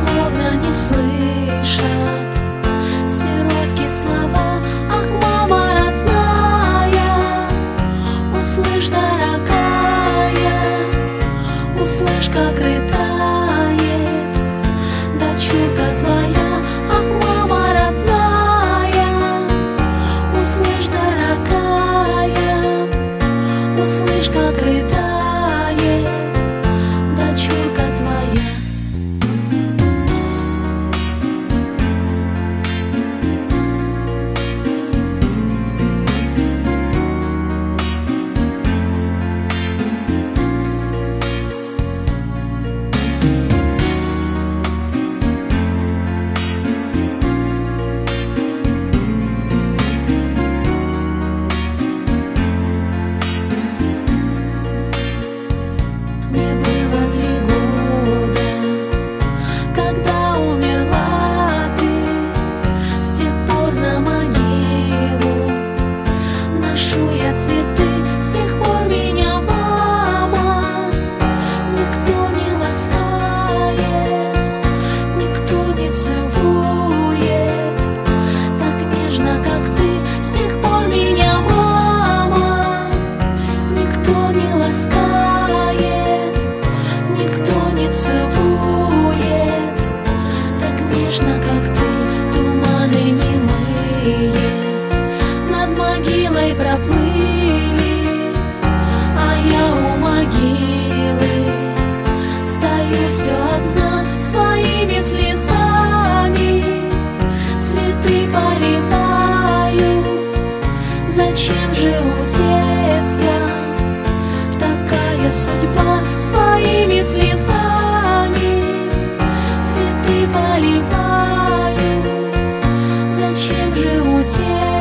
словно не слышат сиротки слова. Ах, мама родная, услышь, дорогая, услышь, как рыдает дочурка твоя. Ах, мама родная, услышь, дорогая, услышь, как рыдает дочурка твоя. Цветы, с тех пор меня, мама, никто не ласкает, никто не целует так нежно, как ты. С тех пор меня, мама, никто не ласкает, никто не целует так нежно, как ты. Туманы немые над могилой проплыли, а я у могилы стою все одна, своими слезами цветы поливаю. Зачем же у детства такая судьба? Своими слезами цветы поливаю. Зачем же у детства